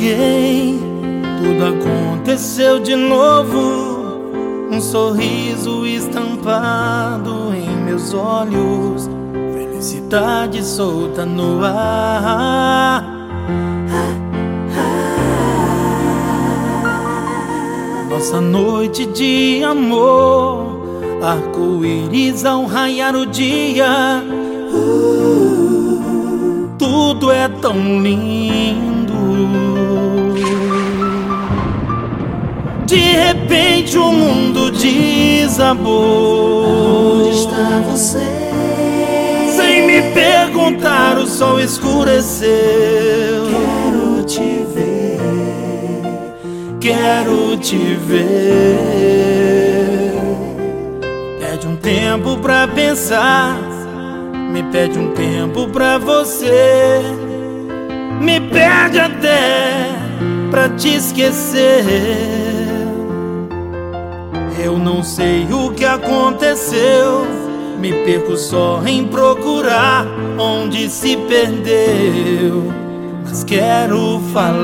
liguei, tudo aconteceu de novo. Um sorriso estampado em meus olhos, felicidade solta no ar. Nossa noite de amor, arco-íris ao raiar o dia. Tudo é tão lindo. De repente o mundo desabou. Onde está você? Sem me perguntar, o sol escureceu. Quero te ver. Quero te ver. Pede um tempo pra pensar, me pede um tempo pra você, me pede até pra te esquecer. Eu não sei o que aconteceu, me perco só em procurar onde se perdeu. Mas quero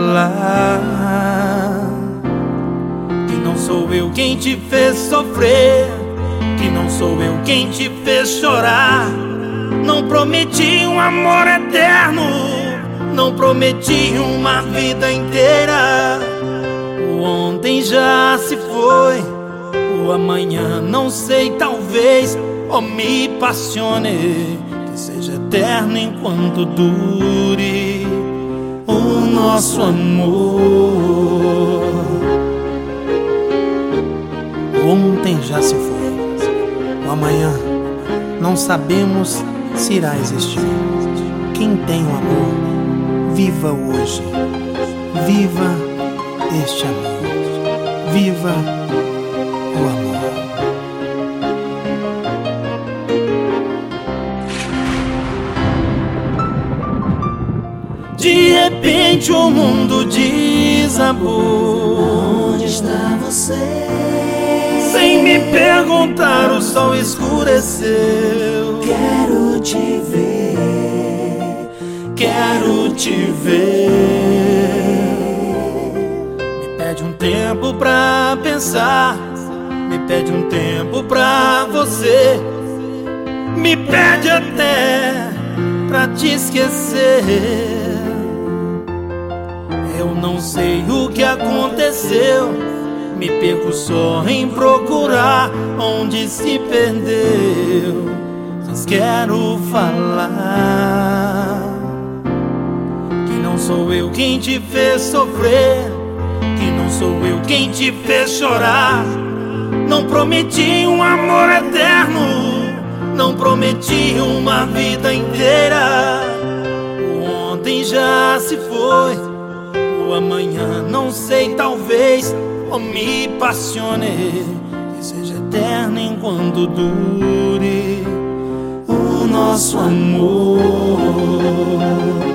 falar que não sou eu quem te fez sofrer, que não sou eu quem te fez chorar. Não prometi um amor eterno, não prometi uma vida inteira. O ontem já se foi, o amanhã não sei, talvez. Oh, me passione, que seja eterno enquanto dure o nosso amor. O ontem já se foi, o amanhã não sabemos se irá existir. Quem tem o amor, viva o hoje, viva este amor, viva o amor. De repente o mundo desabou. Onde está você? Sem me perguntar, o sol escureceu. Quero te ver. Quero te ver. Me pede um tempo pra pensar, me pede um tempo pra você, me pede até pra te esquecer. Eu não sei o que aconteceu, me perco só em procurar onde se perdeu. Mas quero falar que não sou eu quem te fez sofrer, que não sou eu quem te fez chorar. Não prometi um amor eterno, não prometi uma vida inteira. O ontem já se foi, o amanhã não sei, talvez. Oh, me passione, que seja eterno enquanto dure o nosso amor.